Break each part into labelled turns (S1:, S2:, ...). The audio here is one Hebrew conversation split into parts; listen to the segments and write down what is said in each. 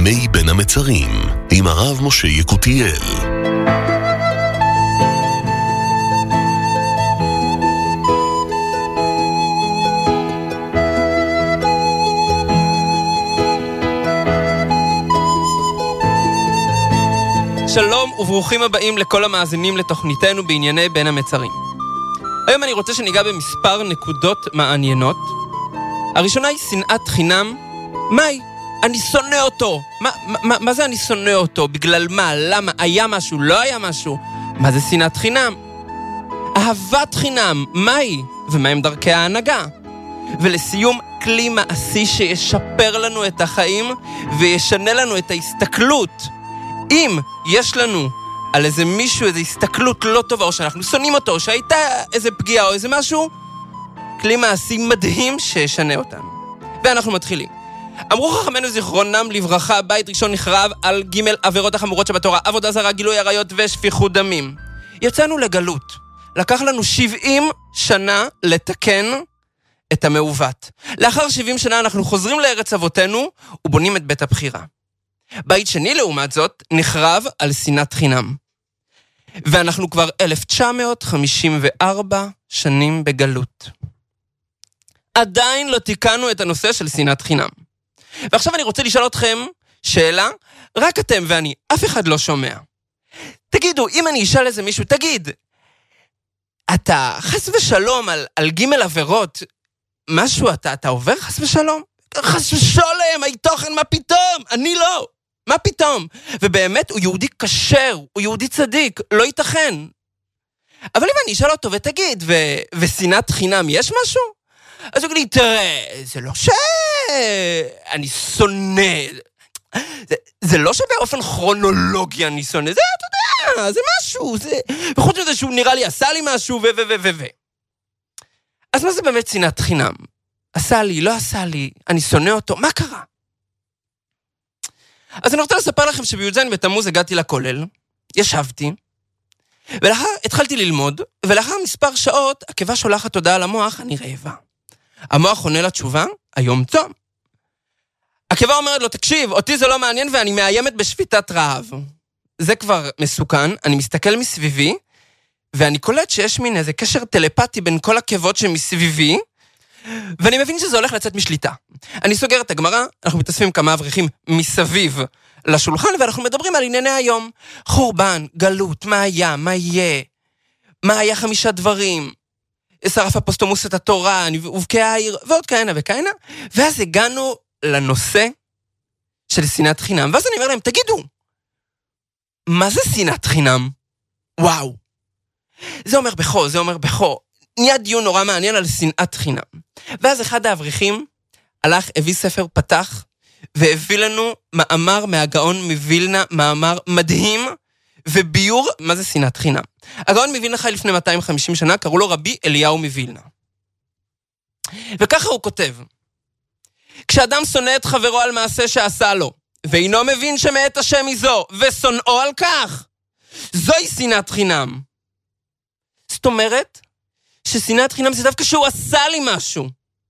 S1: ימי בין המצרים, עם הרב משה יקותיאל.
S2: שלום וברוכים הבאים לכל המאזינים לתוכניתנו בענייני בין המצרים. היום אני רוצה שניגע במספר נקודות מעניינות. הראשונה היא שנאת חינם. מהי? אני שונא אותו. מה זה אני שונא אותו? בגלל מה? למה? היה משהו? לא היה משהו? מה זה שנאת חינם? אהבת חינם. מהי? ומהם דרכי ההנהגה? ולסיום, כלי מעשי שישפר לנו את החיים וישנה לנו את ההסתכלות. אם יש לנו על איזה מישהו, איזו הסתכלות לא טובה, או שאנחנו שונאים אותו, או שהייתה איזה פגיעה או איזה משהו, כלי מעשי מדהים שישנה אותנו. ואנחנו מתחילים. אמרו חכמינו זיכרונם לברכה, בית ראשון נחרב על ג' עבירות החמורות שבתורה, עבודה זרה, גילוי עריות ושפיכות דמים. יצאנו לגלות. לקח לנו 70 שנה לתקן את המעוות. לאחר 70 שנה אנחנו חוזרים לארץ אבותינו ובונים את בית הבחירה. בית שני לעומת זאת נחרב על שנאת חינם. ואנחנו כבר 1954 שנים בגלות. עדיין לא תיקנו את הנושא של שנאת חינם. ועכשיו אני רוצה לשאול אתכם שאלה, רק אתם ואני, אף אחד לא שומע. תגידו, אם אני אשאל איזה מישהו, תגיד, אתה חס ושלום על ג' עבירות, משהו אתה עובר חס ושלום? חס ושלום, אי תוכן, מה פתאום? אני לא. מה פתאום? ובאמת הוא יהודי כשר, הוא יהודי צדיק, לא ייתכן. אבל אם אני אשאל אותו ותגיד, ושנאת חינם יש משהו? אז הוא יגיד לי, תראה, זה לא אני שונא, זה לא שבאופן כרונולוגי אני שונא, זה, אתה יודע, זה משהו, וחוץ מזה שהוא נראה לי עשה לי משהו, אז מה זה באמת שנאת חינם? עשה לי, לא עשה לי, אני שונא אותו, מה קרה? אז אני רוצה לספר לכם שבי"ז בתמוז הגעתי לכולל, ישבתי, ולאחר התחלתי ללמוד, ולאחר מספר שעות, הקיבה שולחת הודעה למוח, אני רעבה. המוח עונה לתשובה, היום צום. הקיבה אומרת לו, תקשיב, אותי זה לא מעניין ואני מאיימת בשביתת רעב. זה כבר מסוכן, אני מסתכל מסביבי, ואני קולט שיש מין איזה קשר טלפתי בין כל הקיבות שמסביבי, ואני מבין שזה הולך לצאת משליטה. אני סוגר את הגמרא, אנחנו מתאספים כמה אברכים מסביב לשולחן, ואנחנו מדברים על ענייני היום. חורבן, גלות, מה היה, מה יהיה, מה היה 5 דברים, שרף אפוסטמוס את התורה, ובקעה העיר, ועוד כהנה וכהנה, ואז הגענו לנושא של שנאת חינם, ואז אני אומר להם, תגידו, מה זה שנאת חינם? וואו. זה אומר בכו, זה אומר בכו. נהיה דיון נורא מעניין על שנאת חינם. ואז אחד האברכים הלך, הביא ספר פתח, והביא לנו מאמר מהגאון מווילנה, מאמר מדהים, וביור מה זה שנאת חינם. הגאון מווילנה חי לפני 250 שנה, קראו לו רבי אליהו מווילנה. וככה הוא כותב, כשאדם שונא את חברו על מעשה שעשה לו, ואינו מבין שמאת השם היא זו, ושונאו על כך, זוהי שנאת חינם. זאת אומרת, ששנאת חינם זה דווקא שהוא עשה לי משהו.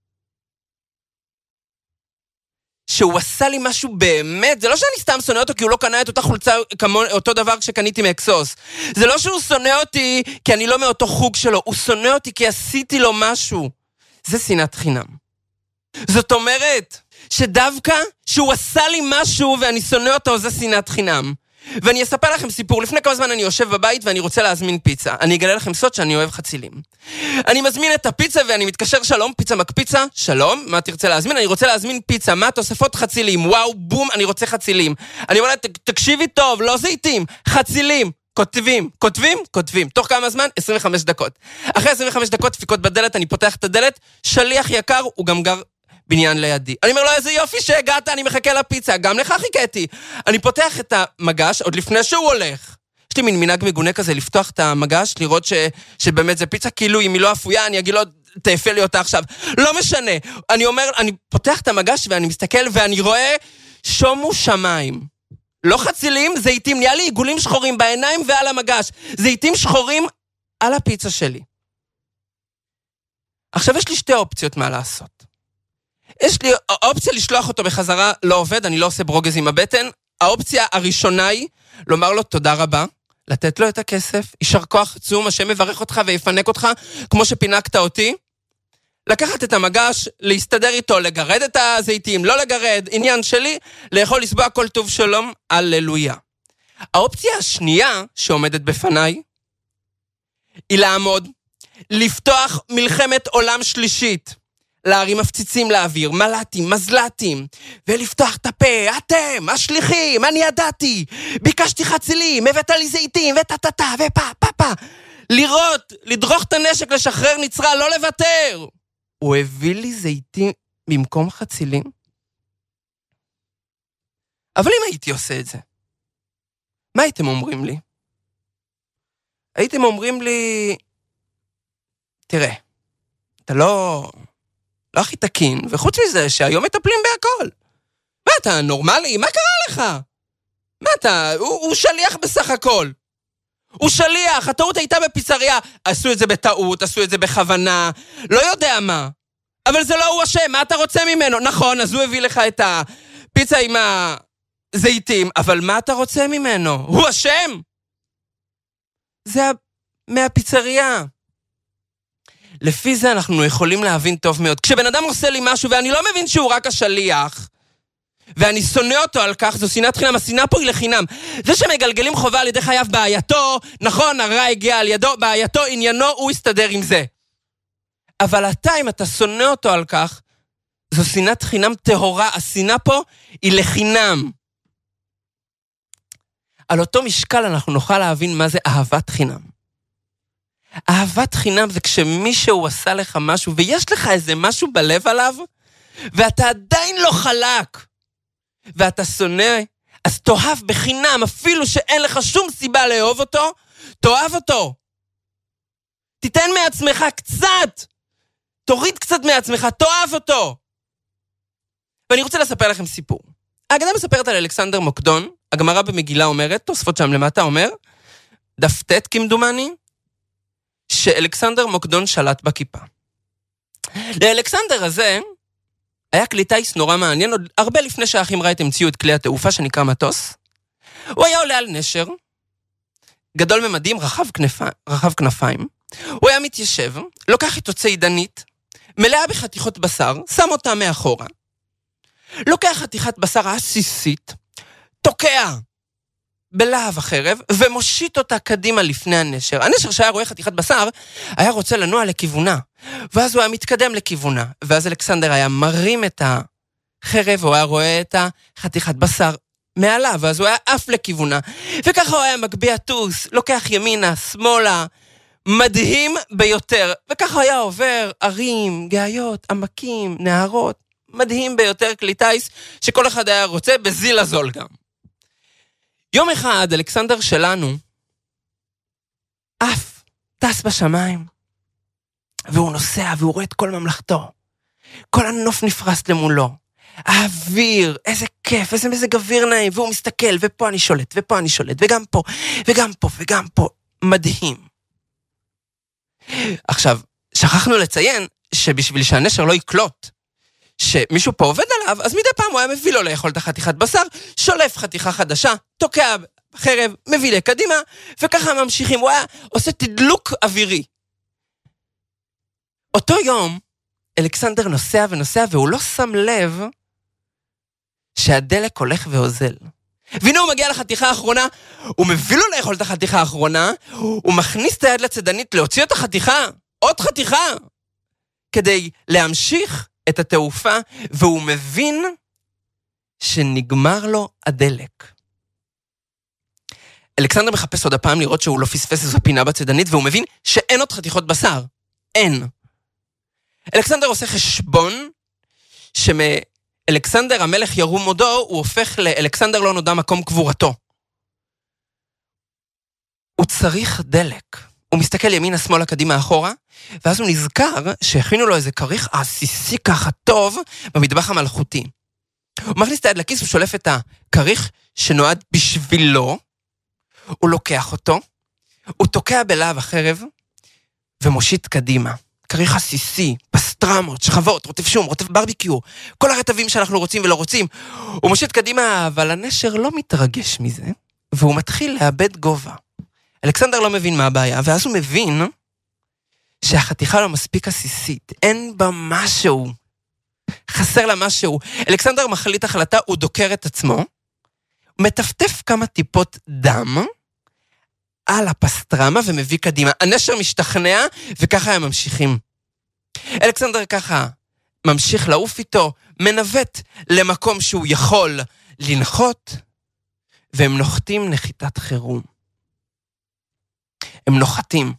S2: שהוא עשה לי משהו באמת, זה לא שאני סתם שונא אותו כי הוא לא קנה את אותה חולצה, אותו דבר כשקניתי מאקסוס. זה לא שהוא שונא אותי כי אני לא מאותו חוג שלו, הוא שונא אותי כי עשיתי לו משהו. זה שנאת חינם. זאת אומרת, שדווקא שהוא עשה לי משהו ואני שונא אותו, זה שנאת חינם. ואני אספר לכם סיפור, לפני כמה זמן אני יושב בבית ואני רוצה להזמין פיצה. אני אגלה לכם סוד שאני אוהב חצילים. אני מזמין את הפיצה ואני מתקשר, שלום, פיצה מקפיצה, שלום, מה תרצה להזמין? אני רוצה להזמין פיצה, מה תוספות? חצילים, וואו, בום, אני רוצה חצילים. אני אומר לה, תקשיבי טוב, לא זיתים, חצילים. כותבים. תוך כמה זמן? 25 דקות. אחרי 25 דקות דפיקות בדלת, אני פותח את הדלת, שליח יקר, הוא גם גר בניין לידי. אני אומר לו, איזה יופי שהגעת, אני מחכה לפיצה, גם לך חיכיתי. אני פותח את המגש, עוד לפני שהוא הולך. יש לי מין מנהג מגונה כזה, לפתוח את המגש, לראות שבאמת זה פיצה, כאילו אם היא לא אפויה, אני אגיד לו, תאפה לי אותה עכשיו. לא משנה. אני פותח את המגש ואני מסתכל ואני רואה, שומו שמיים. לא חצילים, זיתים, נהיה לי עיגולים שחורים בעיניים ועל המגש. זיתים שחורים על הפיצה שלי. עכשיו יש לי 2 אופציות מה לעשות. יש לי האופציה לשלוח אותו בחזרה, לא עובד, אני לא עושה ברוגז עם הבטן. האופציה הראשונה היא לומר לו תודה רבה, לתת לו את הכסף, יישר כוח עצום, השם מברך אותך ויפנק אותך, כמו שפינקת אותי. לקחת את המגש, להסתדר איתו, לגרד את הזיתים, לא לגרד, עניין שלי, לאכול לסבוע כל טוב שלום, הללויה. האופציה השנייה שעומדת בפניי, היא לעמוד, לפתוח מלחמת עולם שלישית, להרים מפציצים לאוויר, מלטים, מזלטים, ולפתוח את הפה, אתם, השליחים, אני ידעתי, ביקשתי חצילים, הבאת לי זיתים, וטטטה, ופה, לראות, לדרוך את הנשק, לשחרר נצרה, לא לוותר. הוא הביא לי זיתים במקום חצילים. אבל אם הייתי עושה את זה, מה הייתם אומרים לי? הייתם אומרים לי, תראה, אתה לא הכי תקין, וחוץ מזה שהיום מטפלים בהכל. מה אתה נורמלי? מה קרה לך? מה אתה? הוא שליח בסך הכל. הוא שליח, הטעות הייתה בפיצריה. עשו את זה בטעות, עשו את זה בכוונה, לא יודע מה. אבל זה לא הוא אשם, מה אתה רוצה ממנו? נכון, אז הוא הביא לך את הפיצה עם הזיתים, אבל מה אתה רוצה ממנו? הוא אשם? זה מהפיצריה. לפי זה אנחנו יכולים להבין טוב מאוד. כשבן אדם עושה לי משהו ואני לא מבין שהוא רק השליח, ואני שונא אותו על כך, זו שנאת חינם, השנאה פה היא לחינם. זה שמגלגלים חובה על ידי חייו בעייתו, נכון, הרע הגיע על ידו, בעייתו, עניינו, הוא יסתדר עם זה. אבל אתה, אם אתה שונא אותו על כך, זו שנאת חינם טהורה, השנאה פה היא לחינם. על אותו משקל אנחנו נוכל להבין מה זה אהבת חינם. אהבת חינם זה כשמישהו עשה לך משהו, ויש לך איזה משהו בלב עליו, ואתה עדיין לא חלק, ואתה שונא, אז תאהב בחינם, אפילו שאין לך שום סיבה לאהוב אותו, תאהב אותו. תיתן מעצמך קצת, תוריד קצת מעצמך, תאהב אותו. ואני רוצה לספר לכם סיפור. ההגדה מספרת על אלכסנדר מוקדון, הגמרא במגילה אומרת, תוספות שם למטה אומר, דף ט' כמדומני, שאלכסנדר מוקדון שלט בכיפה. לאלכסנדר הזה היה כלי טיס נורא מעניין, עוד הרבה לפני שהאחים רייט המציאו את כלי התעופה שנקרא מטוס. הוא היה עולה על נשר, גדול ממדים, רחב כנפיים. הוא היה מתיישב, לוקח איתו צידנית, מלאה בחתיכות בשר, שם אותה מאחורה. לוקח חתיכת בשר עסיסית, תוקע בלהב החרב, ומושיט אותה קדימה לפני הנשר. הנשר שהיה רואה חתיכת בשר, היה רוצה לנוע לכיוונה, ואז הוא היה מתקדם לכיוונה, ואז אלכסנדר היה מרים את החרב, הוא היה רואה את החתיכת בשר מעליו, ואז הוא היה אף לכיוונה, וככה הוא היה מגביה טוס, לוקח ימינה, שמאלה, מדהים ביותר, וככה היה עובר ערים, גאיות, עמקים, נהרות, מדהים ביותר כלי טיס, שכל אחד היה רוצה בזיל הזול גם. יום אחד, אלכסנדר שלנו, אף, טס בשמיים, והוא נוסע, והוא רואה את כל ממלכתו. כל הנוף נפרס למולו. האוויר, איזה כיף, איזה מזג אוויר נעים, והוא מסתכל, ופה אני שולט, ופה אני שולט, וגם פה, וגם פה, וגם פה. מדהים. עכשיו, שכחנו לציין, שבשביל שהנשר לא יקלוט, שמישהו פה עובד עליו, אז מדי פעם הוא היה מביא לו לאכול את החתיכת בשר, שולף חתיכה חדשה, תוקע חרב, מביא לקדימה, וככה ממשיכים, הוא היה עושה תדלוק אווירי. אותו יום, אלכסנדר נוסע ונוסע, והוא לא שם לב שהדלק הולך ואוזל. והנה הוא מגיע לחתיכה האחרונה, הוא מביא לו לאכול את החתיכה האחרונה, הוא מכניס את היד לצדנית להוציא את החתיכה, עוד חתיכה, כדי להמשיך את התעופה, והוא מבין שנגמר לו הדלק. אלכסנדר מחפש עוד הפעם לראות שהוא לא פספס איזו פינה בצדנית, והוא מבין שאין עוד חתיכות בשר. אין. אלכסנדר עושה חשבון שמאלכסנדר המלך ירום מודו, הוא הופך לאלכסנדר לא נודע מקום קבורתו. הוא צריך דלק. הוא מסתכל ימינה, שמאלה, קדימה, אחורה, ואז הוא נזכר שהכינו לו איזה כריך עסיסי ככה טוב במטבח המלכותי. הוא מכניס את היד לכיס, הוא שולף את הכריך שנועד בשבילו, הוא לוקח אותו, הוא תוקע בלהב החרב, ומושיט קדימה. כריך עסיסי, פסטרמות, שכבות, רוטב שום, רוטב ברביקיו, כל הרטבים שאנחנו רוצים ולא רוצים. הוא מושיט קדימה, אבל הנשר לא מתרגש מזה, והוא מתחיל לאבד גובה. אלכסנדר לא מבין מה הבעיה, ואז הוא מבין שהחתיכה לא מספיק עסיסית, אין בה משהו, חסר לה משהו. אלכסנדר מחליט החלטה, הוא דוקר את עצמו, הוא מטפטף כמה טיפות דם על הפסטרמה ומביא קדימה. הנשר משתכנע, וככה הם ממשיכים. אלכסנדר ככה ממשיך לעוף איתו, מנווט למקום שהוא יכול לנחות, והם נוחתים נחיתת חירום. הם נוחתים.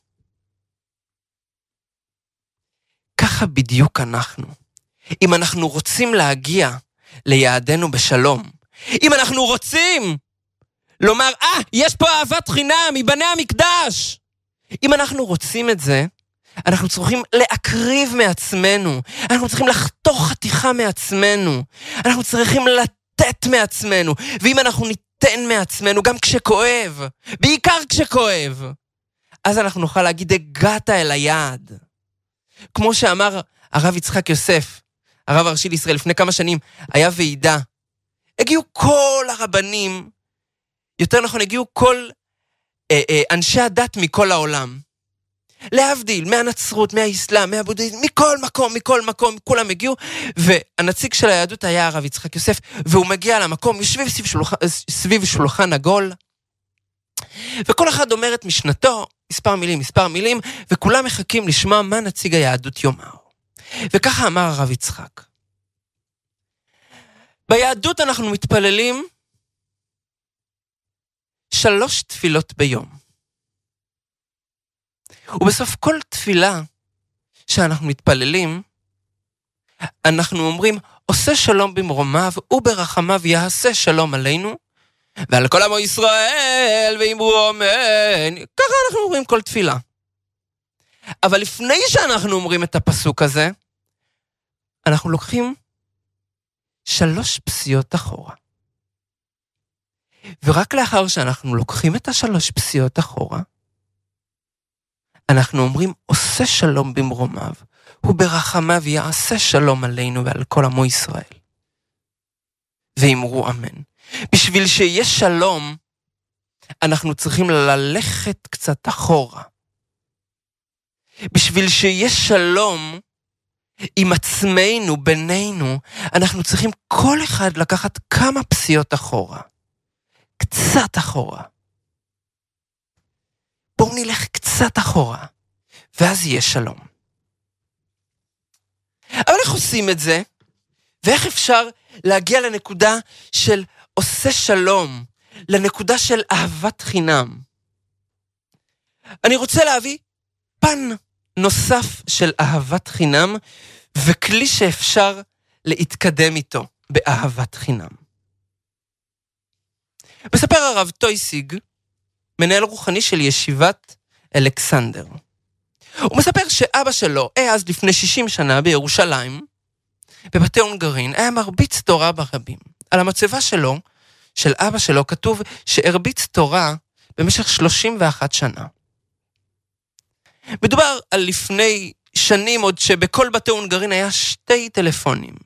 S2: ככה בדיוק אנחנו. אם אנחנו רוצים להגיע ליעדנו בשלום, אם אנחנו רוצים לומר, יש פה אהבת חינם, מבני המקדש. אם אנחנו רוצים את זה, אנחנו צריכים להקריב מעצמנו, אנחנו צריכים לחתוך חתיכה מעצמנו, אנחנו צריכים לתת מעצמנו, ואם אנחנו ניתן מעצמנו, גם כשכואב, בעיקר כשכואב, אז אנחנו נוכל להגיד, הגעת אל היעד. כמו שאמר הרב יצחק יוסף, הרב הראשי לישראל, לפני כמה שנים, היה ועידה. הגיעו כל הרבנים, יותר נכון, הגיעו כל אנשי הדת מכל העולם. להבדיל, מהנצרות, מהאסלאם, מהבודהיזם, מכל מקום, כולם הגיעו, והנציג של היהדות היה הרב יצחק יוסף, והוא מגיע למקום, יושבים סביב שולחן עגול, וכל אחד אומר את משנתו, מספר מילים, וכולם מחכים לשמוע מה נציג היהדות יאמר. וככה אמר הרב יצחק. ביהדות אנחנו מתפללים 3 תפילות ביום. ובסוף כל תפילה שאנחנו מתפללים, אנחנו אומרים, עושה שלום במרומיו וברחמיו יעשה שלום עלינו, ועל כל עמו ישראל ואמרו אמן. ככה אנחנו אומרים כל תפילה. אבל לפני שאנחנו אומרים את הפסוק הזה, אנחנו לוקחים 3 פסיעות אחורה. ורק לאחר שאנחנו לוקחים את 3 פסיעות אחורה, אנחנו אומרים, עושה שלום במרומיו, וברחמיו יעשה שלום עלינו ועל כל עמו ישראל. ואמרו אמן. בשביל שיש שלום, אנחנו צריכים ללכת קצת אחורה. בשביל שיש שלום עם עצמנו, בינינו, אנחנו צריכים כל אחד לקחת כמה פסיעות אחורה. קצת אחורה. בואו נלך קצת אחורה, ואז יהיה שלום. אבל איך עושים את זה? ואיך אפשר להגיע לנקודה של עושה שלום, לנקודה של אהבת חינם? אני רוצה להביא פן נוסף של אהבת חינם, וכלי שאפשר להתקדם איתו באהבת חינם. מספר הרב טויסיג, מנהל רוחני של ישיבת אלכסנדר. הוא מספר שאבא שלו, אז לפני 60 שנה בירושלים, בבתי הונגרין, היה מרביץ תורה ברבים. על המצבה שלו, של אבא שלו, כתוב שהרביץ תורה במשך 31 שנה. מדובר על לפני שנים, עוד שבכל בתי הונגרין היה 2 טלפונים.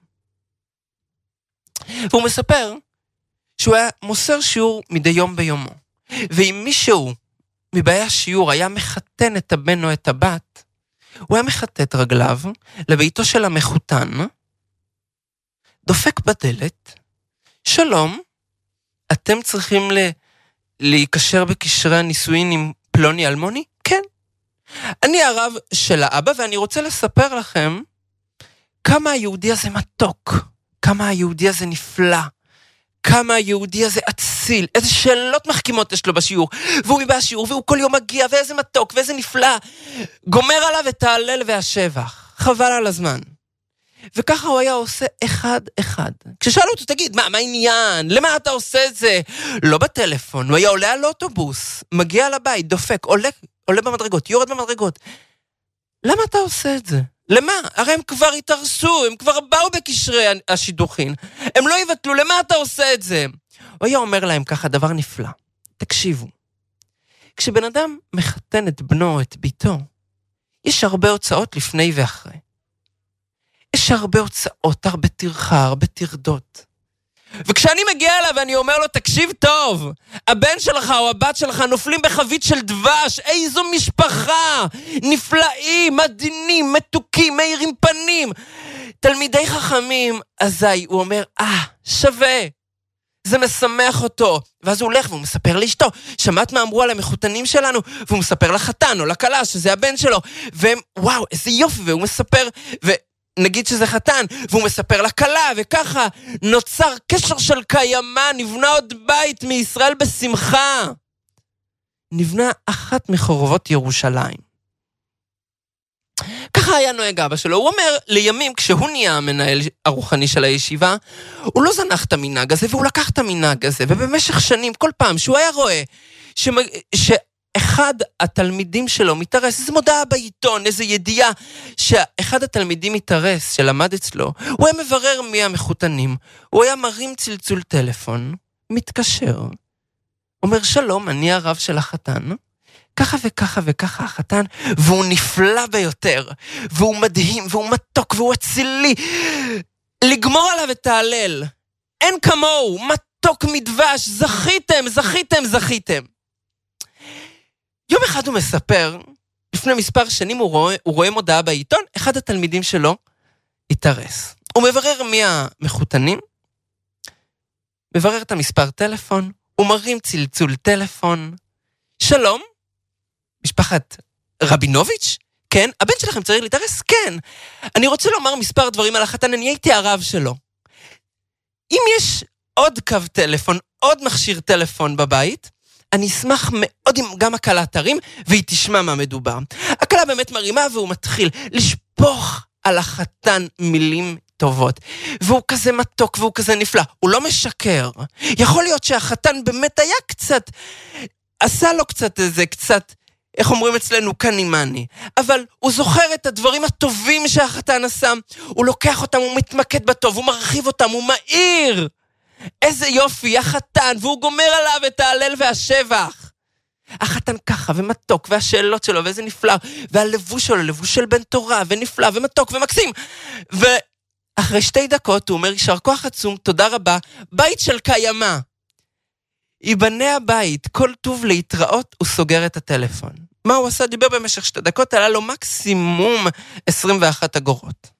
S2: והוא מספר שהוא היה מוסר שיעור מדי יום ביומו. ואם מישהו מבאי השיעור היה מחתן את הבן או את הבת, הוא היה מחטט רגליו לביתו של המחותן, דופק בדלת, שלום, אתם צריכים להיקשר בקשרי הנישואין עם פלוני אלמוני? כן. אני הרב של האבא, ואני רוצה לספר לכם כמה היהודי הזה מתוק, כמה היהודי הזה נפלא, כמה היהודי הזה אציל, איזה שאלות מחכימות יש לו בשיעור, והוא מבא השיעור, והוא כל יום מגיע, ואיזה מתוק, ואיזה נפלא, גומר עליו את ההלל והשבח, חבל על הזמן. וככה הוא היה עושה אחד. כששאלו אותו, תגיד, מה העניין? למה אתה עושה את זה? לא בטלפון, הוא היה עולה על אוטובוס, מגיע לבית, דופק, עולה במדרגות, יורד במדרגות. למה אתה עושה את זה? למה? הרי הם כבר התארסו, הם כבר באו בקשרי השידוכין. הם לא יבטלו, למה אתה עושה את זה? הוא היה אומר להם ככה, דבר נפלא. תקשיבו. כשבן אדם מחתן את בנו, את ביתו, יש הרבה הוצאות לפני ואחרי. יש הרבה הוצאות, הרבה טרחה, הרבה טרדות. וכשאני מגיע אליו ואני אומר לו, תקשיב טוב, הבן שלך או הבת שלך נופלים בחבית של דבש, איזו משפחה, נפלאים, מדהימים, מתוקים, מאירים פנים, תלמידי חכמים, אזי הוא אומר, שווה, זה משמח אותו, ואז הוא הולך והוא מספר לאשתו, שמעת מה אמרו על המחותנים שלנו, והוא מספר לחתן או לכלה שזה הבן שלו, והם, וואו, איזה יופי, והוא מספר, נגיד שזה חתן, והוא מספר לכלה, וככה נוצר קשר של קיימה, נבנה עוד בית מישראל בשמחה. נבנה אחת מחורבות ירושלים. ככה היה נוהג אבא שלו. הוא אומר, לימים, כשהוא נהיה המנהל הרוחני של הישיבה, הוא לא זנח את המנהג הזה, והוא לקח את המנהג הזה, ובמשך שנים, כל פעם שהוא היה רואה, אחד התלמידים שלו מתארס, איזו מודעה בעיתון, איזו ידיעה, שאחד התלמידים מתארס, שלמד אצלו, הוא היה מברר מי המחותנים, הוא היה מרים צלצול טלפון, מתקשר, אומר שלום, אני הרב של החתן, ככה וככה וככה החתן, והוא נפלא ביותר, והוא מדהים, והוא מתוק, והוא אצילי, לגמור עליו את ההלל, אין כמוהו, מתוק מדבש, זכיתם, זכיתם, זכיתם. יום אחד הוא מספר, לפני מספר שנים הוא רואה מודעה בעיתון, אחד התלמידים שלו התארס. הוא מברר מי המחותנים, מברר את המספר טלפון, הוא מרים צלצול טלפון, שלום, משפחת רבינוביץ'? כן, הבן שלכם צריך להתארס? כן. אני רוצה לומר מספר דברים על החתן, אני הייתי הרב שלו. אם יש עוד קו טלפון, עוד מכשיר טלפון בבית, אני אשמח מאוד אם גם הקלה תרים, והיא תשמע מה מדובר. הקלה באמת מרימה, והוא מתחיל לשפוך על החתן מילים טובות. והוא כזה מתוק, והוא כזה נפלא. הוא לא משקר. יכול להיות שהחתן באמת היה קצת, עשה לו קצת איזה, קצת, איך אומרים אצלנו, קנימני. אבל הוא זוכר את הדברים הטובים שהחתן עשה. הוא לוקח אותם, הוא מתמקד בטוב, הוא מרחיב אותם, הוא מאיר. איזה יופי, החתן, והוא גומר עליו את ההלל והשבח. החתן ככה, ומתוק, והשאלות שלו, ואיזה נפלא, והלבוש שלו, לבוש של בן תורה, ונפלא, ומתוק, ומקסים. ואחרי 2 דקות, הוא אומר, יישר כוח עצום, תודה רבה, בית של קיימה. ייבנה הבית, כל טוב להתראות, הוא סוגר את הטלפון. מה הוא עשה? דיבר במשך 2 דקות, עלה לו מקסימום 21 אגורות.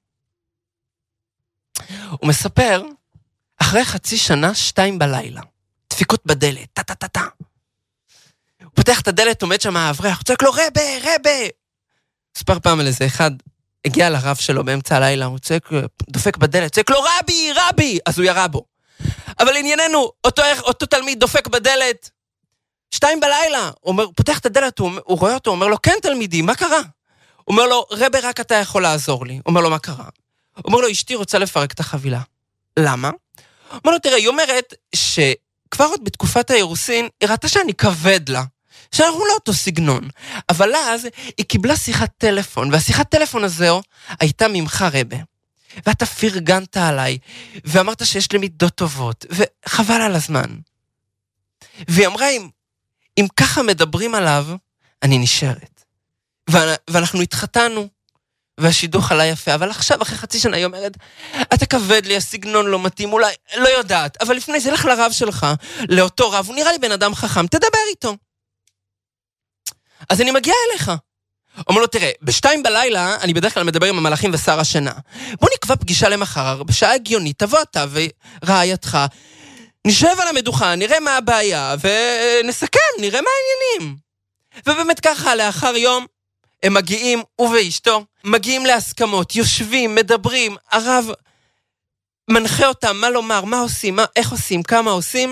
S2: הוא מספר, אחרי חצי שנה, 2 בלילה. דפיקות בדלת, טה-טה-טה-טה. הוא פותח את הדלת, עומד שם האברך, הוא צועק לו, רבה. ספר פעם על איזה אחד, הגיע לרב שלו באמצע הלילה, הוא צועק, דופק בדלת, צועק לו, רבי, אז הוא ירה בו. אבל ענייננו, אותו תלמיד דופק בדלת, 2 בלילה, הוא פותח את הדלת, הוא רואה אותו, הוא אומר לו, כן תלמידי, מה קרה? הוא אומר לו, רבה, רק אתה יכול לעזור לי. הוא אומר לו, מה קרה? הוא אומר לו, אשתי רוצה לפרק את החבילה. למה? הוא אומר לו, תראה, היא אומרת שכבר עוד בתקופת האירוסין, היא ראתה שאני כבד לה, שאנחנו לא אותו סגנון. אבל אז היא קיבלה שיחת טלפון, והשיחת טלפון הזו הייתה ממך רבה. ואתה פרגנת עליי, ואמרת שיש לי מידות טובות, וחבל על הזמן. והיא אמרה, אם ככה מדברים עליו, אני נשארת. ואנחנו התחתנו, והשידוך עלה יפה, אבל עכשיו, אחרי חצי שנה, היא אומרת, אתה כבד לי, הסגנון לא מתאים, אולי, לא יודעת, אבל לפני זה, לך לרב שלך, לאותו רב, הוא נראה לי בן אדם חכם, תדבר איתו. אז אני מגיעה אליך. אומר לו, תראה, 2 בלילה, אני בדרך כלל מדבר עם המלאכים ושר השינה. בוא נקבע פגישה למחר, בשעה הגיונית, תבוא אתה ורעייתך, נשב על המדוכה, נראה מה הבעיה, ונסכם, נראה מה העניינים. ובאמת ככה, לאחר יום, הם מגיעים, הוא ואשתו, מגיעים להסכמות, יושבים, מדברים, הרב מנחה אותם, מה לומר, מה עושים, איך עושים, כמה עושים,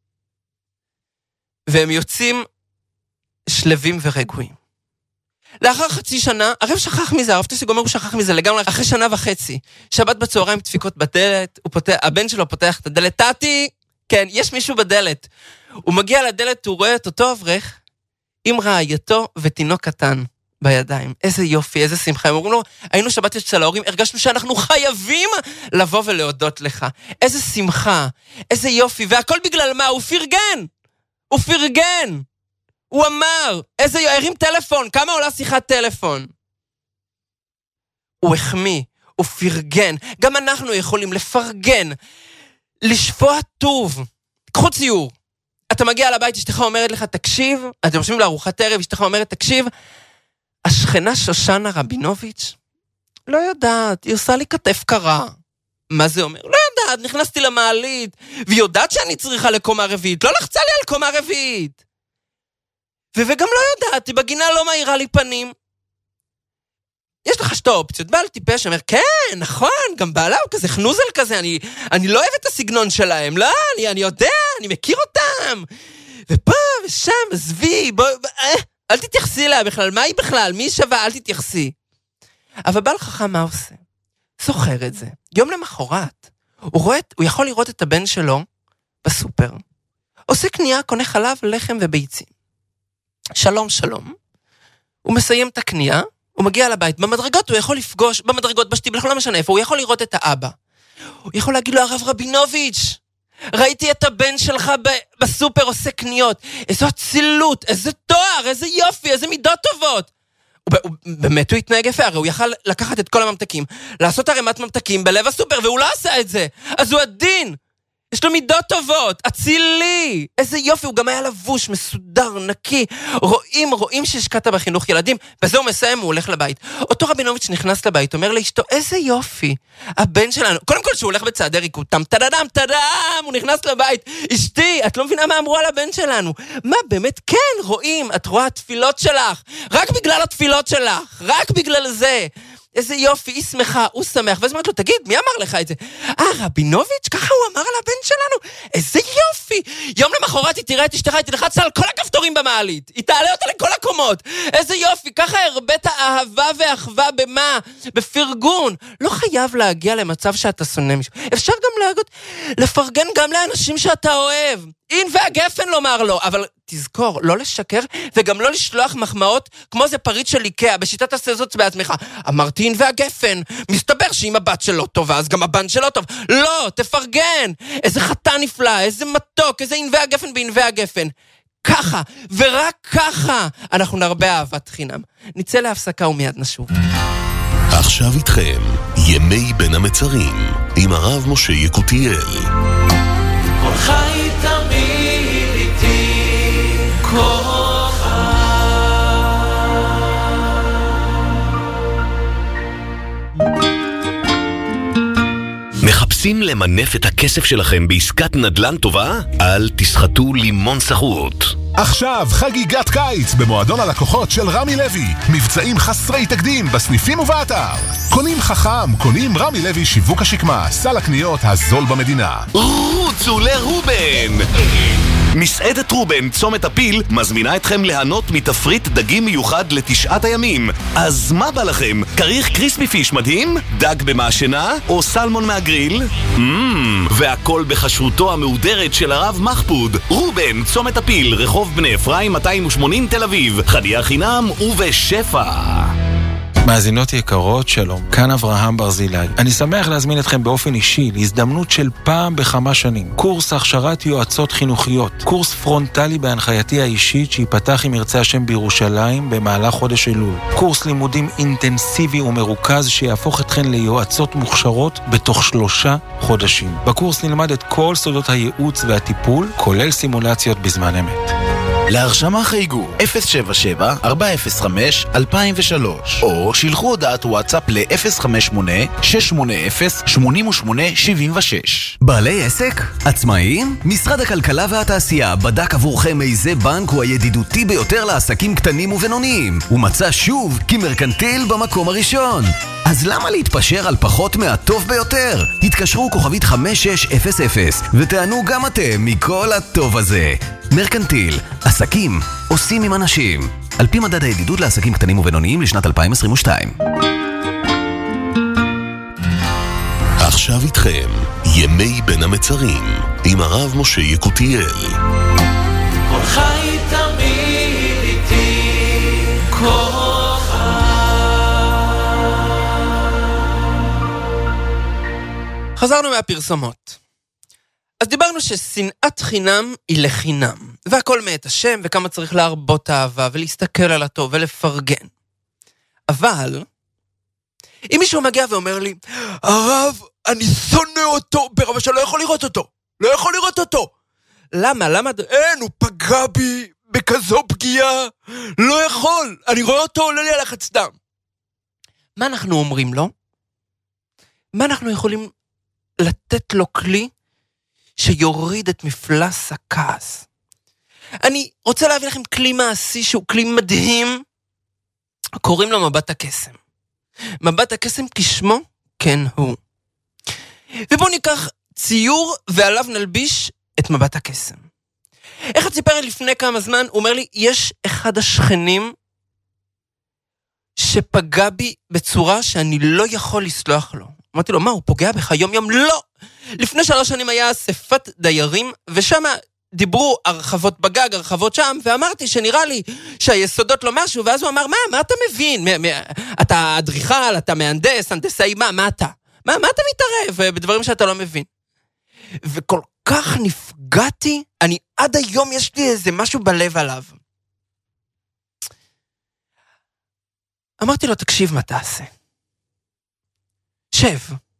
S2: והם יוצאים שלבים ורגועים. לאחר חצי שנה, הרב שכח מזה, הרב תסיג אומר, הוא שכח מזה לגמרי, אחרי 1.5 שנה, שבת בצהריים דפיקות בדלת, הבן שלו פותח את הדלת, תתי, כן, יש מישהו בדלת. הוא מגיע לדלת, הוא רואה את אותו אברך, עם רעייתו ותינוק קטן בידיים. איזה יופי, איזה שמחה. הם אומרים לו, היינו שבת אצל ההורים, הרגשנו שאנחנו חייבים לבוא ולהודות לך. איזה שמחה, איזה יופי, והכל בגלל מה? הוא פרגן. הוא אמר, הרים טלפון, כמה עולה שיחת טלפון? הוא החמיא, הוא פרגן. גם אנחנו יכולים לפרגן, לשפוע טוב. קחו ציור. אתה מגיע לבית, אשתך אומרת לך, תקשיב, אתם יושבים לארוחת ערב, אשתך אומרת, תקשיב, השכנה שושנה רבינוביץ' לא יודעת, היא עושה לי כתף קרה. מה זה אומר? לא יודעת, נכנסתי למעלית, והיא יודעת שאני צריכה לקומה רביעית, לא לחצה לי על קומה רביעית. וגם לא יודעת, היא בגינה לא מאירה לי פנים. יש לך שתי אופציות, בעל טיפש אומר, כן, נכון, גם בעלה הוא כזה חנוזל כזה, אני לא אוהב את הסגנון שלהם, לא, אני יודע, אני מכיר אותם. ופה ושם, עזבי, אל תתייחסי לה בכלל, מה היא בכלל, מי שווה, אל תתייחסי. אבל בעל חכם מה עושה? זוכר את זה. יום למחרת, הוא יכול לראות את הבן שלו בסופר, עושה קנייה, קונה חלב, לחם וביצים. שלום, שלום. הוא מסיים את הקנייה, הוא מגיע לבית, במדרגות הוא יכול לפגוש, במדרגות, בשטיבל, לא משנה איפה, הוא יכול לראות את האבא. הוא יכול להגיד לו, הרב רבינוביץ', ראיתי את הבן שלך בסופר עושה קניות, איזו הצילות, איזה תואר, איזה יופי, איזה מידות טובות. באמת הוא התנהג יפה, הרי הוא יכל לקחת את כל הממתקים, לעשות הרמת ממתקים בלב הסופר, והוא לא עשה את זה, אז הוא עדין. יש לו מידות טובות, אצילי, איזה יופי, הוא גם היה לבוש, מסודר, נקי, רואים שהשקעת בחינוך ילדים, בזה הוא מסיים, הוא הולך לבית. אותו רבינוביץ' נכנס לבית, אומר לאשתו, איזה יופי, הבן שלנו, קודם כל שהוא הולך בצעדי ריקוד, טדם, הוא נכנס לבית, אשתי, את לא מבינה מה אמרו על הבן שלנו, מה באמת, כן, רואים, את רואה התפילות שלך, רק בגלל התפילות שלך, רק בגלל זה, איזה יופי, היא שמחה, הוא שמח, ואז אמרת לו, תגיד, מי אמר לך את זה? רבינוביץ', ככה הוא אמר על הבן שלנו, איזה יופי, יום למחרת היא תראה את אשתך, היא תלחץ על כל הכפתורים במעלית, היא תעלה אותה לכל הקומות, איזה יופי, ככה הרבאת אהבה ואחווה במה? בפרגון, לא חייב להגיע למצב שאתה שונא מישהו, אפשר גם לפרגן גם לאנשים שאתה אוהב, אין והגפן לומר לו, אבל תזכור, לא לשקר וגם לא לשלוח מחמאות כמו זה פריט של איקאה, בשיטת הסזוץ בעצמך. אמרתי אין והגפן, מסתבר שאם הבת שלו טובה, אז גם הבן שלו טוב. לא, תפרגן. איזה חתן נפלא, איזה מתוק, איזה אין והגפן באין והגפן. ככה, ורק ככה, אנחנו נרבה אהבת חינם. נצא להפסקה ומיד נשוב.
S1: עכשיו איתכם, ימי בין המצרים, עם הרב משה יקותיאל.
S3: כל חי תמיד איתי כוחה.
S1: מחפשים למנף את הכסף שלכם בעסקת נדל"ן טובה? אל תסחטו לימון סחוט.
S4: עכשיו חגיגת קיץ במועדון הלקוחות של רמי לוי. מבצעים חסרי תקדים בסניפים ובאתר. קונים חכם, קונים רמי לוי שיווק השקמה, סל הקניות הזול במדינה.
S1: רוצו לרובן! מסעדת רובן, צומת הפיל, מזמינה אתכם ליהנות מתפריט דגים מיוחד לתשעת הימים. אז מה בא לכם? כריך קריספי פיש מדהים? דג במעשנה? או סלמון מהגריל? והכל בחשרותו המהודרת של הרב מחפוד. רובן, צומת הפיל, רחוב בני אפרים 280 תל אביב. חניה חינם ובשפע.
S5: מאזינות יקרות, שלום. כאן אברהם ברזילי. אני שמח להזמין אתכם באופן אישי להזדמנות של פעם בכמה שנים. קורס הכשרת יועצות חינוכיות. קורס פרונטלי בהנחייתי האישית שיפתח עם ירצה השם בירושלים במהלך חודש אלול. קורס לימודים אינטנסיבי ומרוכז שיהפוך אתכן ליועצות מוכשרות בתוך 3 חודשים. בקורס נלמד את כל סודות הייעוץ והטיפול, כולל סימולציות בזמן אמת.
S6: להרשמה חייגו 077-405-2003 או שילחו הודעת וואטסאפ ל-058-680-8876.
S7: בעלי עסק? עצמאיים? משרד הכלכלה והתעשייה בדק עבורכם איזה בנק הוא הידידותי ביותר לעסקים קטנים ובינוניים ומצא שוב כי מרקנטיל במקום הראשון. אז למה להתפשר על פחות מהטוב ביותר? התקשרו כוכבית 5600 ותענו גם אתם מכל הטוב הזה. מרקנטיל, עסקים עושים עם אנשים. על פי מדד הידידות לעסקים קטנים ובינוניים לשנת 2022.
S1: עכשיו איתכם, ימי בין המצרים, עם הרב משה יקותיאל.
S3: כל חי תמיד איתי כוחה.
S2: חזרנו מהפרסומות. אז דיברנו ששנאת חינם היא לחינם, והכל מאת השם, וכמה צריך להרבות אהבה, ולהסתכל על הטוב, ולפרגן. אבל, אם מישהו מגיע ואומר לי, הרב, אני שונא אותו, ברמה שלא יכול לראות אותו. לא יכול לראות אותו. למה? אין, הוא פגע בי בכזו פגיעה. לא יכול. אני רואה אותו, עולה לי על לחץ דם. מה אנחנו אומרים לו? מה אנחנו יכולים לתת לו כלי שיוריד את מפלס הכעס? אני רוצה להביא לכם כלי מעשי שהוא כלי מדהים. קוראים לו מבט הקסם. מבט הקסם כשמו כן הוא. ובואו ניקח ציור ועליו נלביש את מבט הקסם. איך סיפר לי לפני כמה זמן, הוא אומר לי, יש אחד השכנים שפגע בי בצורה שאני לא יכול לסלוח לו. אמרתי לו, מה, הוא פוגע בך יום? לא! לפני 3 שנים היה אספת דיירים, ושם דיברו הרחבות בגג, הרחבות שם, ואמרתי שנראה לי שהיסודות לא משהו, ואז הוא אמר, מה אתה מבין? אתה אדריכל, אתה מהנדס, הנדסאי, מה אתה? מה אתה מתערב בדברים שאתה לא מבין? וכל כך נפגעתי, אני עד היום יש לי איזה משהו בלב עליו. אמרתי לו, תקשיב מה תעשה. שב.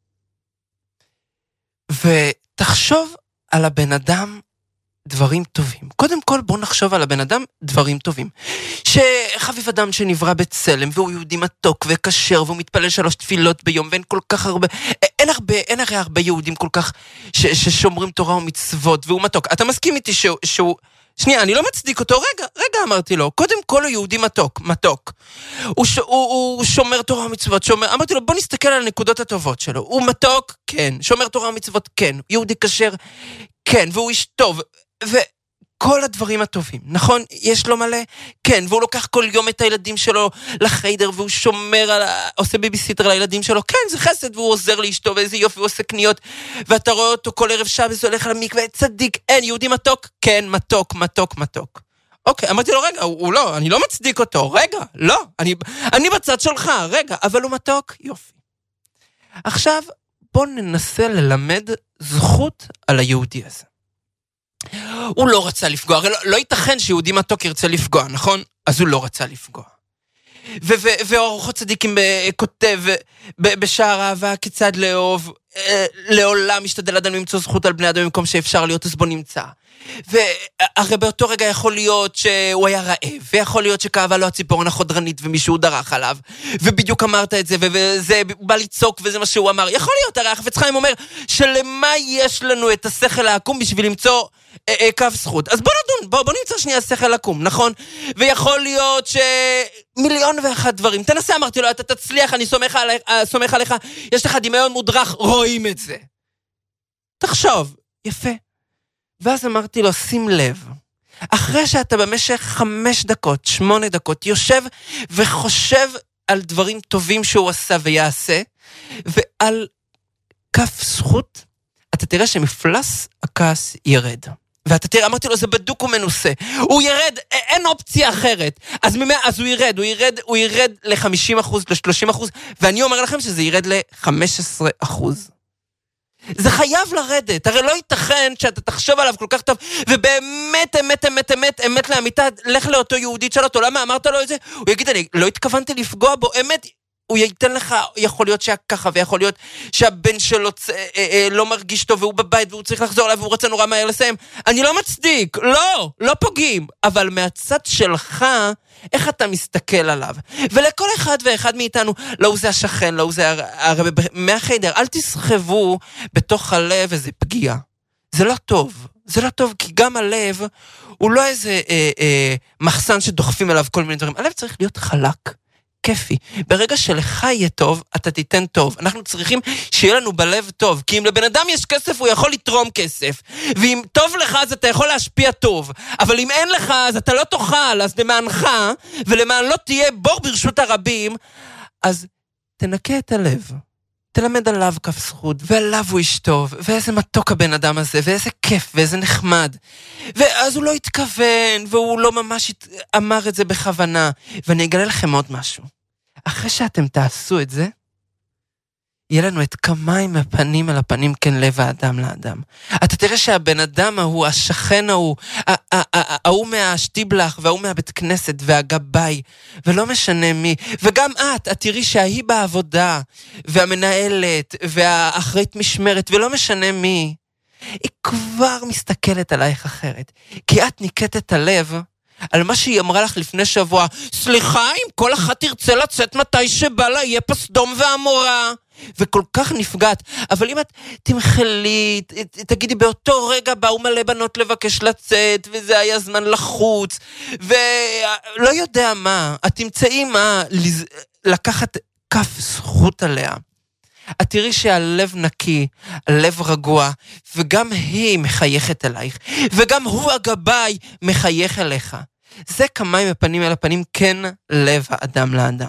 S2: ותחשוב על הבן אדם דברים טובים. קודם כל בוא נחשוב על הבן אדם דברים טובים. שחביב אדם שנברא בצלם, והוא יהודי מתוק וקשר, והוא מתפלל 3 תפילות ביום, ואין כל כך הרבה, אין הרי הרבה יהודים כל כך ששומרים תורה ומצוות, והוא מתוק. אתה מסכים איתי שהוא שנייה, אני לא מצדיק אותו, רגע אמרתי לו, קודם כל הוא יהודי מתוק. הוא שומר תורה ומצוות, אמרתי לו, בוא נסתכל על הנקודות הטובות שלו. הוא מתוק, כן. שומר תורה ומצוות, כן. יהודי כשר, כן. והוא איש טוב, וכל הדברים הטובים, נכון? יש לו מלא? כן. והוא לוקח כל יום את הילדים שלו לחיידר, והוא שומר עושה ביביסיטר לילדים שלו, כן, זה חסד, והוא עוזר לאשתו, ואיזה יופי, הוא עושה קניות, ואתה רואה אותו כל ערב שבת, הוא הולך למקווה, צדיק, אין, יהודי מתוק? כן, מתוק. אוקיי, אמרתי לו, רגע, הוא לא, אני לא מצדיק אותו, רגע, לא, אני בצד שלך, רגע, אבל הוא מתוק, יופי. עכשיו, בוא ננסה ללמד זכות על היהודי הזה. הוא לא רצה לפגוע, הרי לא ייתכן שיהודי מתוק ירצה לפגוע, נכון? אז הוא לא רצה לפגוע. ואורוחות צדיקים כותב בשער אהבה כיצד לאהוב, לעולם משתדל אדם למצוא זכות על בני אדם במקום שאפשר להיות, אז בוא נמצא. והרי באותו רגע יכול להיות שהוא היה רעב, ויכול להיות שכאבה לו הציפורן החודרנית ומישהו דרך עליו, ובדיוק אמרת את זה, וזה בא לצוק וזה מה שהוא אמר. יכול להיות, הרי החפץ חיים אומר שלמה יש לנו את השכל העקום בשביל למצוא קו זכות. אז בוא נדון, בוא נמצא שנייה השכל עקום, נכון? ויכול להיות שמיליון ואחת דברים. תנסה, אמרתי לו, אתה תצליח, אני סומך עליך, יש לך דמיון מודרך, רואים את זה. תחשוב, יפה. ואז אמרתי לו, שים לב, אחרי שאתה במשך 5 דקות, 8 דקות, יושב וחושב על דברים טובים שהוא עשה ויעשה, ועל כף זכות, אתה תראה שמפלס הכעס ירד. ואתה תראה, אמרתי לו, זה בדוק ומנוסה. הוא ירד, אין אופציה אחרת. אז הוא ירד ל-50%, ל-30%, ואני אומר לכם שזה ירד ל-15%. זה חייב לרדת, הרי לא ייתכן שאתה תחשוב עליו כל כך טוב, ובאמת, אמת לאמיתה, לך לאותו יהודית של אותו, למה אמרת לו את זה? הוא יגיד, אני לא התכוונתי לפגוע בו, אמת, הוא ייתן לך, יכול להיות שככה, ויכול להיות שהבן שלו לא מרגיש טוב, והוא בבית, והוא צריך לחזור אליו, והוא רוצה נורא מהר לסיים. אני לא מצדיק, לא פוגעים, אבל מהצד שלך, איך אתה מסתכל עליו? ולכל אחד ואחד מאיתנו, לא זה השכן, לא זה הרב מהחדר, אל תסחבו בתוך הלב איזה פגיעה. זה לא טוב, כי גם הלב הוא לא איזה מחסן שדוחפים אליו כל מיני דברים. הלב צריך להיות חלק. כיפי. ברגע שלך יהיה טוב, אתה תיתן טוב. אנחנו צריכים שיהיה לנו בלב טוב, כי אם לבן אדם יש כסף, הוא יכול לתרום כסף. ואם טוב לך, אז אתה יכול להשפיע טוב. אבל אם אין לך, אז אתה לא תאכל, אז למענך, ולמען לא תהיה בור ברשות הרבים, אז תנקה את הלב. תלמד עליו כף זכות, ועליו הוא איש טוב, ואיזה מתוק הבן אדם הזה, ואיזה כיף, ואיזה נחמד. ואז הוא לא התכוון, והוא לא ממש אמר את זה בכוונה. ואני אגלה לכם עוד משהו. אחרי שאתם תעשו את זה, יהיה לנו את כמיים הפנים על הפנים, כן לב האדם לאדם. אתה תראה שהבן אדם ההוא, השכן ההוא מהשטיבלח, וההוא מהבית כנסת, והגבאי, ולא משנה מי, וגם את תראי שהיא בעבודה, והמנהלת, והאחרית משמרת, ולא משנה מי, היא כבר מסתכלת עלייך אחרת, כי את ניקת את הלב, על מה שהיא אמרה לך לפני שבוע, סליחה, אם כל אחת תרצה לצאת מתי שבא לה, יהיה פה סדום ועמורה, וכל כך נפגעת. אבל אם את תמחלי, תגידי, באותו רגע באו מלא בנות לבקש לצאת, וזה היה זמן לחוץ, ולא יודע מה, את תמצאי מה, לקחת כף זכות עליה. את תראי שהלב נקי, הלב רגוע, וגם היא מחייכת אלייך, וגם הוא הגבאי מחייך אליך. זה כמיים הפנים אל הפנים, כן לב האדם לאדם.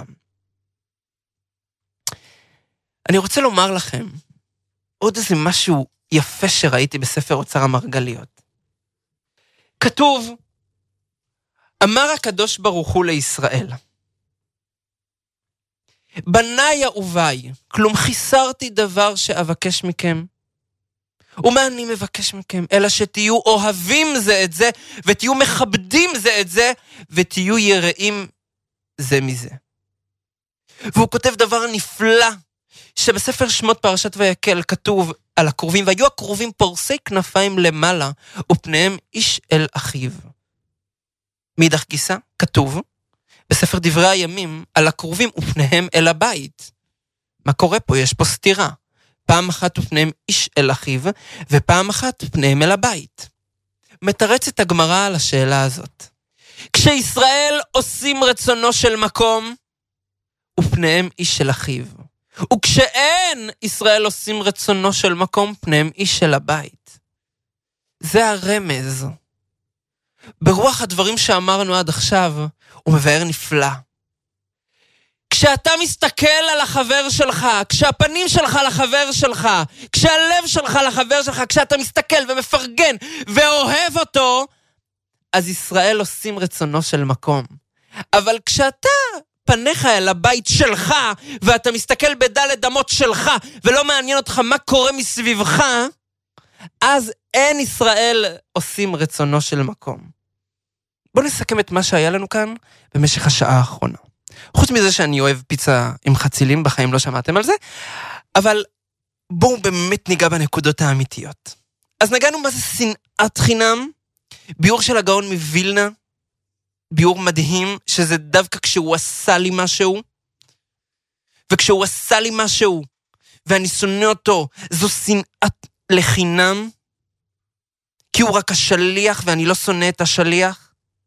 S2: אני רוצה לומר לכם, עוד איזה משהו יפה שראיתי בספר אוצר המרגליות. כתוב, אמר הקדוש ברוך הוא לישראל, בניי אהוביי, כלום חיסרתי דבר שאבקש מכם. ומה אני מבקש מכם? אלא שתהיו אוהבים זה את זה, ותהיו מכבדים זה את זה, ותהיו יראים זה מזה. והוא כותב דבר נפלא, שבספר שמות פרשת ויקל כתוב על הקרובים, והיו הקרובים פורסי כנפיים למעלה, ופניהם איש אל אחיו. מאידך גיסא כתוב, בספר דברי הימים, על הקרובים ופניהם אל הבית. מה קורה פה? יש פה סתירה. פעם אחת ופניהם איש אל אחיו, ופעם אחת ופניהם אל הבית. מתרצת הגמרא על השאלה הזאת. כשישראל עושים רצונו של מקום, ופניהם איש אל אחיו. וכשאין ישראל עושים רצונו של מקום, פניהם איש אל הבית. זה הרמז. ברוח הדברים שאמרנו עד עכשיו, הוא מבאר נפלא. כשאתה מסתכל על החבר שלך, כשהפנים שלך לחבר שלך, כשהלב שלך לחבר שלך, כשאתה מסתכל ומפרגן ואוהב אותו, אז ישראל עושים רצונו של מקום. אבל כשאתה פניך אל הבית שלך, ואתה מסתכל בדלת אמות שלך, ולא מעניין אותך מה קורה מסביבך, אז אין ישראל עושים רצונו של מקום. בואו נסכם את מה שהיה לנו כאן במשך השעה האחרונה. חוץ מזה שאני אוהב פיצה עם חצילים, בחיים לא שמעתם על זה, אבל בואו באמת ניגע בנקודות האמיתיות. אז נגענו מה זה שנאת חינם, ביור של הגאון מווילנה, ביור מדהים, שזה דווקא כשהוא עשה לי משהו, וכשהוא עשה לי משהו, ואני שונא אותו, זו שנאת לחינם, כי הוא רק השליח, ואני לא שונא את השליח.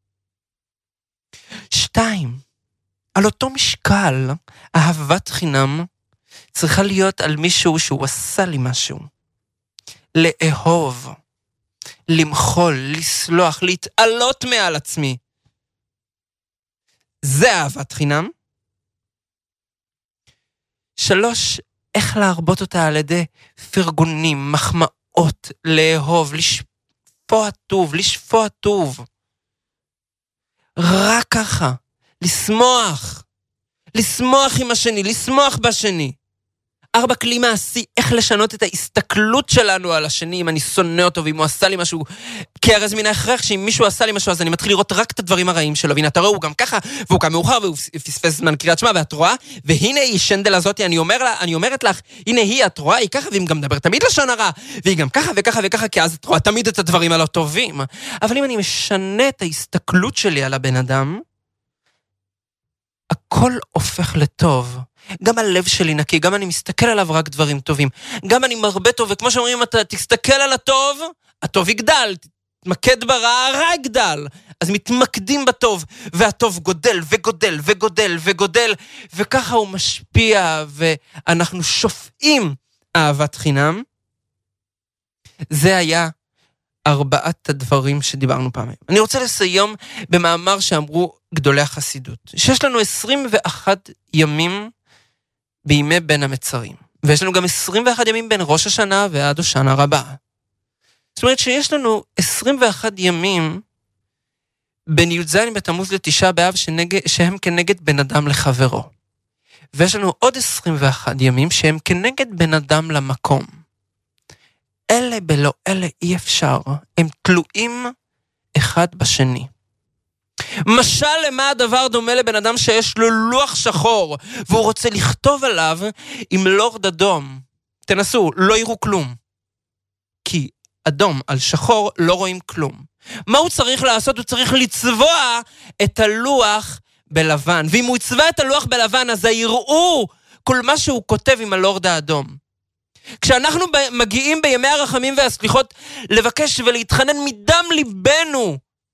S2: 2, על אותו משקל, אהבת חינם צריכה להיות על מישהו שהוא עשה לי משהו. לאהוב, למחול, לסלוח, להתעלות מעל עצמי. זה אהבת חינם. 3, איך להרבות אותה על ידי פרגונים, מחמאות, לאהוב, לשפוע טוב, לשפוע טוב. רק ככה, לשמוח עם השני, לשמוח בשני. 4, כלי מעשי, איך לשנות את ההסתכלות שלנו על השני, אם אני שונא אותו, ואם הוא עשה לי משהו, כי הרי זה מן ההכרח, שאם מישהו עשה לי משהו, אז אני מתחיל לראות רק את הדברים הרעים שלו, והנה אתה רואה, הוא גם ככה, והוא גם מאוחר, והוא פספס זמן קריאת שמע, ואת רואה, והנה היא שנדל הזאת, אני אומרת לך, הנה היא, את רואה, היא ככה, והיא גם מדבר תמיד לשון הרע, והיא גם ככה וככה וככה, כי אז את רואה תמיד את הדברים הלא טובים. אבל אם אני משנה את ההסתכלות שלי על הבן אדם, הכל הופך לטוב. גם הלב שלי נקי, גם אני מסתכל עליו רק דברים טובים. גם אני מרבה טוב, וכמו שאומרים, אתה תסתכל על הטוב, הטוב יגדל. תתמקד ברע, הרע יגדל. אז מתמקדים בטוב, והטוב גודל וגודל וגודל וגודל, וככה הוא משפיע, ואנחנו שופעים אהבת חינם. זה היה 4 הדברים שדיברנו פעם. אני רוצה לסיים במאמר שאמרו גדולי החסידות, שיש לנו 21 ימים בימי בין המצרים, ויש לנו גם 21 ימים בין ראש השנה ועד השנה רבה. זאת אומרת שיש לנו 21 ימים בין י"ז בתמוז לתשעה באב שהם כנגד בן אדם לחברו. ויש לנו עוד 21 ימים שהם כנגד בן אדם למקום. אלה בלא אלה אי אפשר, הם תלויים אחד בשני. משל למה הדבר דומה לבן אדם שיש לו לוח שחור, והוא רוצה לכתוב עליו עם לורד אדום. תנסו, לא יראו כלום. כי אדום על שחור לא רואים כלום. מה הוא צריך לעשות? הוא צריך לצבוע את הלוח בלבן. ואם הוא יצבע את הלוח בלבן, אז יראו כל מה שהוא כותב עם הלורד האדום. כשאנחנו מגיעים בימי הרחמים והסליחות לבקש ולהתחנן מדם ליבנו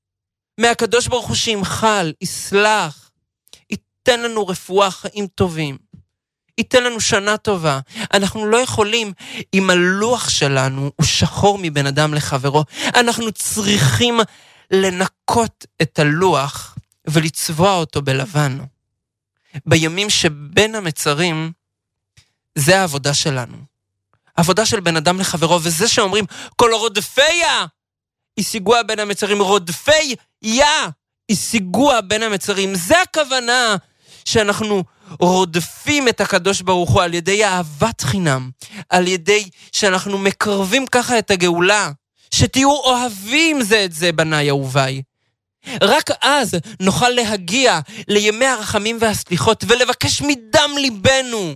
S2: מהקדוש ברוך הוא שימחל, יסלח, ייתן לנו רפואה, חיים טובים, ייתן לנו שנה טובה. אנחנו לא יכולים, אם הלוח שלנו הוא שחור מבן אדם לחברו, אנחנו צריכים לנקות את הלוח ולצבוע אותו בלבן. בימים שבין המצרים, זה העבודה שלנו. העבודה של בן אדם לחברו, וזה שאומרים, כל רודפיה ישיגוע בין המצרים, רודפיה ישיגוע בין המצרים. זה הכוונה שאנחנו רודפים את הקדוש ברוך הוא על ידי אהבת חינם, על ידי שאנחנו מקרבים ככה את הגאולה, שתהיו אוהבים זה את זה בניי אהוביי. רק אז נוכל להגיע לימי הרחמים והסליחות ולבקש מדם ליבנו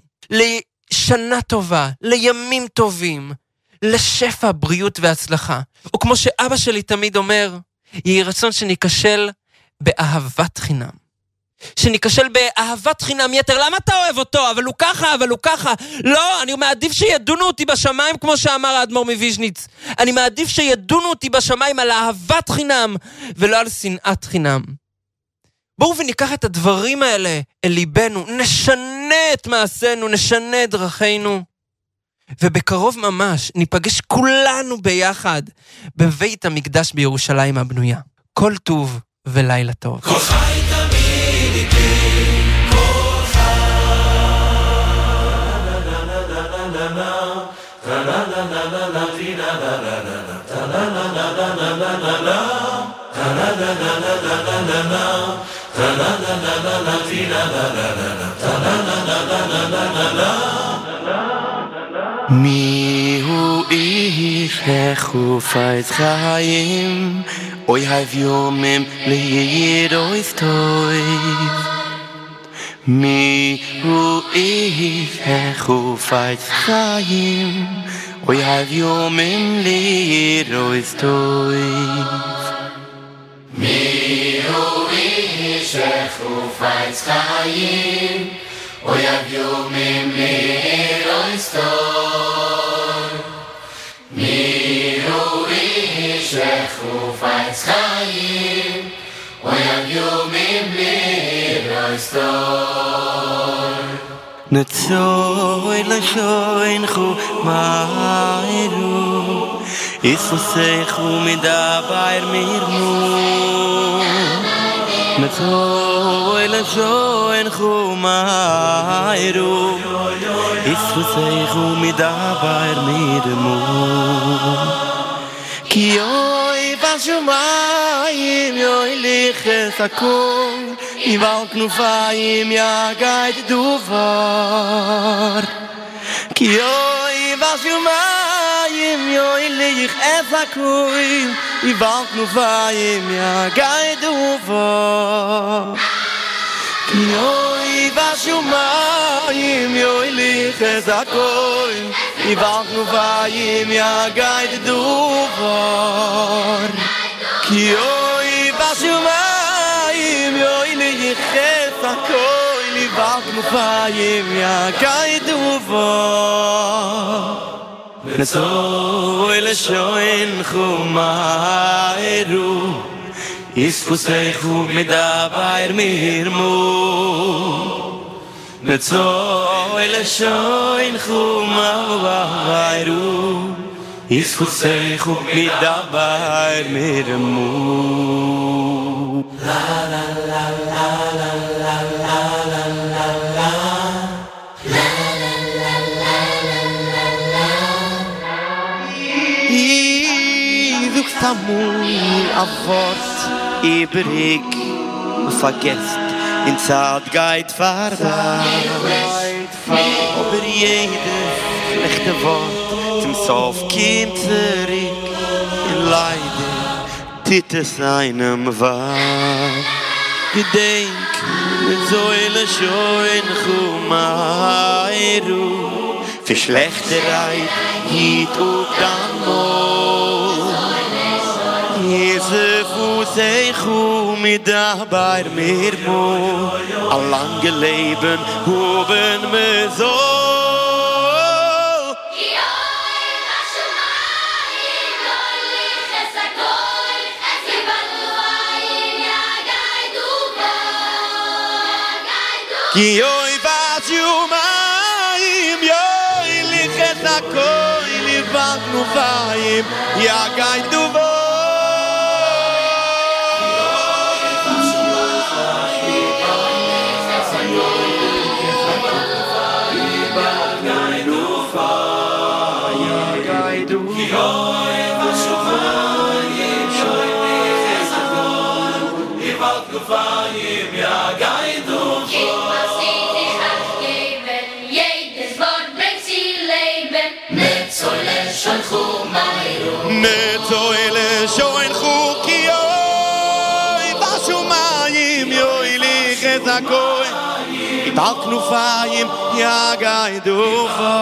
S2: לשנה טובה, לימים טובים, לשפע, בריאות והצלחה. וכמו שאבא שלי תמיד אומר, יהי רצון שניקשל באהבת חינם. שניקשל באהבת חינם יתר. למה אתה אוהב אותו? אבל הוא ככה, אבל הוא ככה. לא, אני מעדיף שידונו אותי בשמיים, כמו שאמר האדמו"ר מוויז'ניץ. אני מעדיף שידונו אותי בשמיים על אהבת חינם, ולא על שנאת חינם. בואו וניקח את הדברים האלה אל ליבנו, נשנה את מעשינו, נשנה את דרכינו, ובקרוב ממש ניפגש כולנו ביחד בבית המקדש בירושלים הבנויה. כל טוב ולילה טוב.
S3: כל חי תמיד איתי, כל
S8: מי הוא איש החופץ חיים, אוי הב יומם לידויס טוב. מי הוא איש החופץ חיים, אוי הב יומם לידויס טוב.
S9: מי הוא איש החופץ חיים, אוי הב יומם לידויס טוב. מי הוא איש החופץ חיים, אוי הב יומם לידויס טוב.
S8: נצוי לשוין חומיירו, יסוסך ומדבר מרמו. נצוי לשוין חומיירו, יסוסך ומדבר מרמו. כי אוי בשמיים יוי ליחס הכל, יבל כנופיים יגד דובר. כי אוי בשמיים יוי ליחס הכל, יבל כנופיים יגד דובר. כי אוי בשמיים יוי ליחס הכל, יבל כנופיים יגד דובר. כי אוי בשמיים יוי ליחס הכל, יבל כנופיים יגד דובר. נצוי לשוין חומיירו, יספוסך ומדבר מרמו. נצוי לשוין חומיירו, יספוסך ומדבר מרמו. לה לה לה לה לה לה לה לה לה Amor, a Wort, übrig, vergesst
S10: in Zeit geht vorbei. Aber jeder schlechte Wort zum Sof kommt zurück. Und leider tut es einem wahr. Gedenk, mit so eine schöne Chumairu. Für Schlechterheit hielt auch dann mal. Jese Fuße mit dabei mir mo. A lange Leben hoben wir so. Ki oi vas yumayim yoy lichet akoy livat nuvayim ya gay duvo Netzoile shoin chukioi Vashumayim yoi lichet akoy Ibal knufayim yagai dufa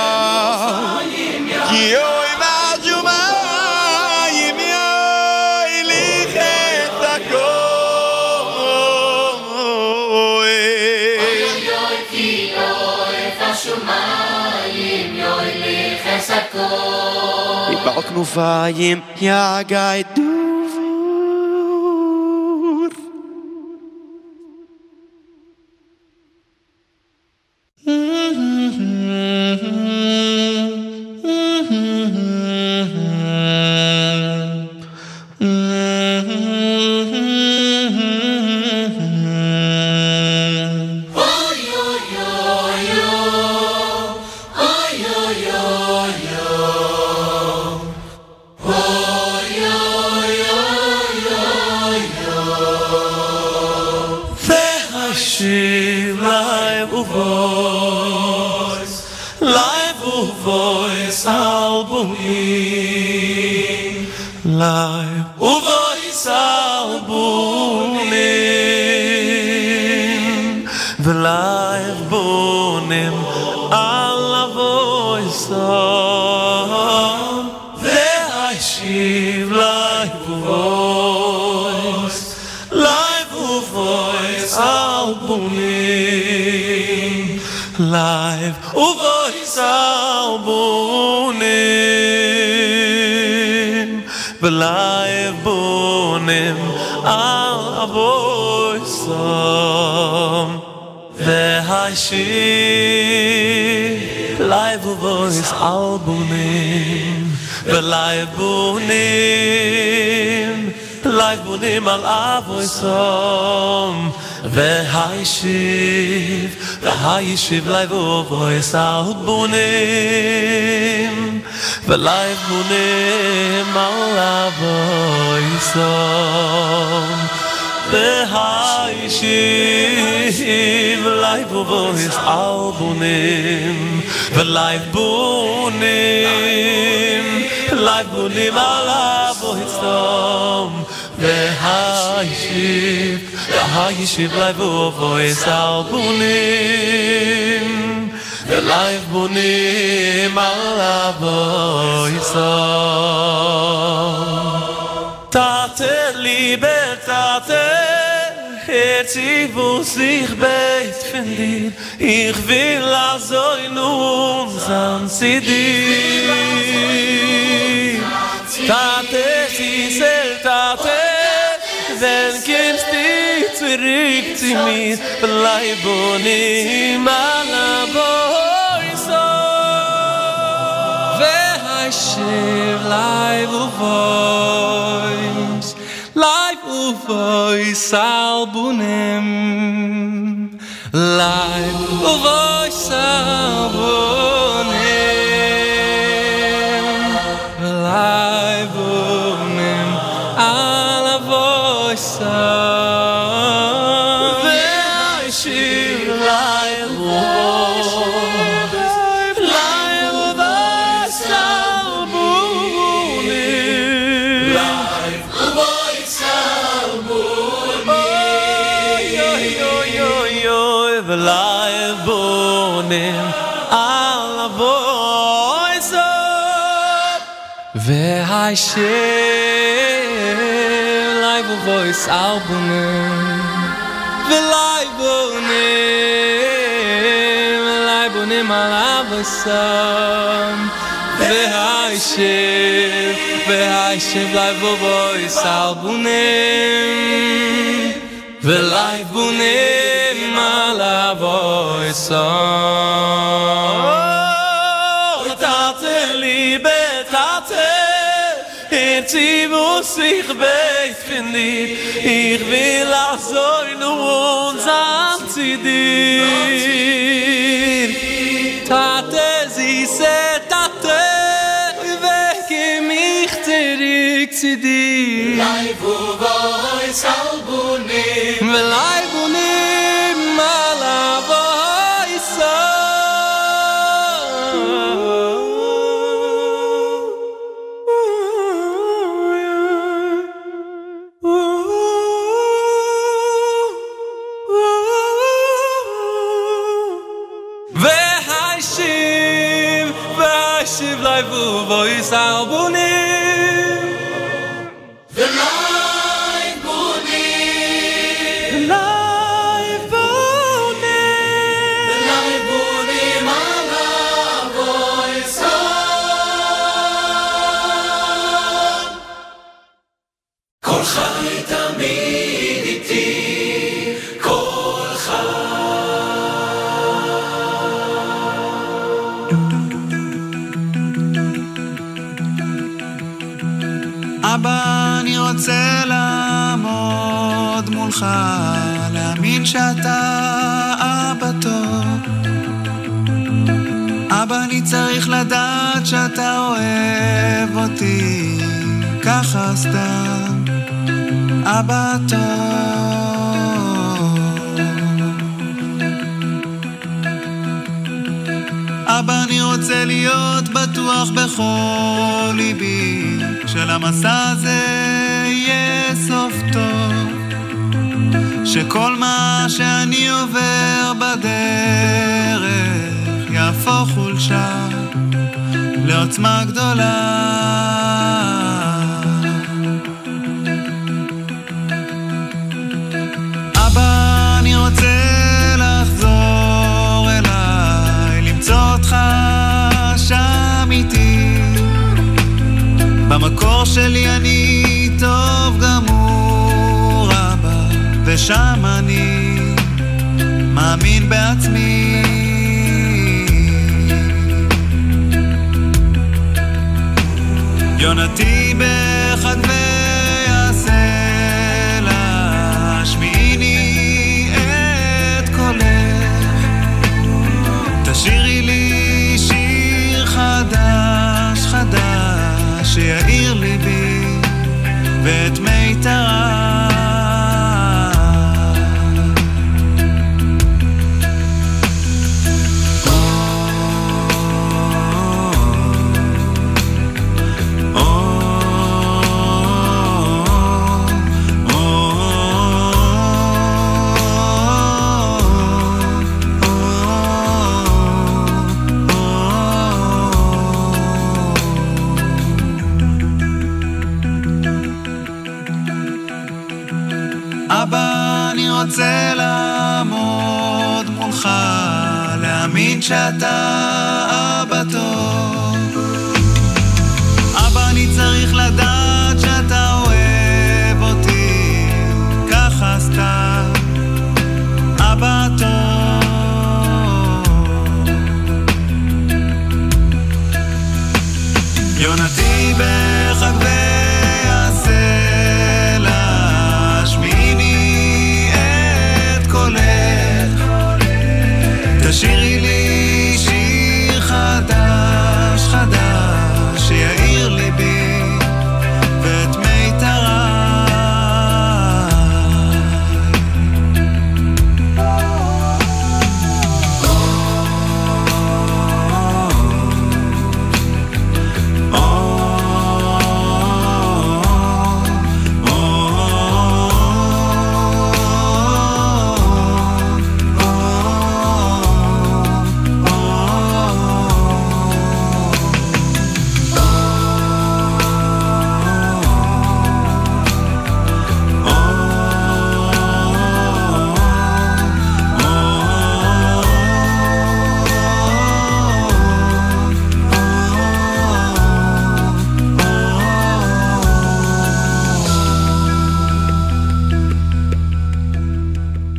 S10: Yoi Vashumayim yoi lichet akoy Yoi Vashumayim yoi lichet akoy Ibal knufayim yagai dufa Yeshiv live voice al bunim ve live bunim al voice ve Yeshiv live voice al bunim ve live bunim al voice ve Yeshiv live voice al bunim the life bunim al voice tate libertate herzi wo sich beit findet ich will azoi nun san sidi tate si sel tate then gibst dich zurück zu mir bleib bunim al voice ve Yeshiv live voice al bunim live voice al bunim live bunim al voice ve
S11: albunim ala voice up ve'hayshir live voice albunim ve'libunim ala voice up ve'hayshir live voice albunim ve'libunim ala voice up tate liebe tate Herzi muss ich beit finden Ich will auch so in uns an zu dir Tate, sie se Tate Wecke mich zurück zu dir
S9: Leibu voice albunim
S11: Leibunim ala voice Shiv live voice albunim
S9: the live bunim ala voice kol chai tamid iti kol
S12: אבא, אני רוצה לעמוד מולך, להאמין שאתה אבא טוב. אבא, אני צריך לדעת שאתה אוהב אותי, ככה סתם, אבא טוב. אבא, אני רוצה להיות בטוח בכל ליבי, שלמסע הזה יהיה סוף טוב, שכל מה שאני עובר בדרך יהפוך חולשה לעוצמה גדולה. אבא, אני רוצה לחזור אליי, למצוא אותך שם איתי, במקור שלי אני טוב גמור אבא, ושם אני מאמין בעצמי. יונתי בחדבי הסלע, שמיעיני את קולך, תשירי לי שיר חדש חדש, שיעיר ליבי ואת מיתרה. אבא, אני רוצה לעמוד מולך, להאמין שאתה אבא טוב. אבא, אני צריך לדעת שאתה אוהב אותי, ככה סתם, אבא טוב. יונתי בחגבי תשירי לי שיר חדש חדש, שיעיר ליבי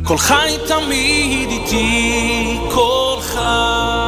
S11: כל חי תמיד איתי, כל חי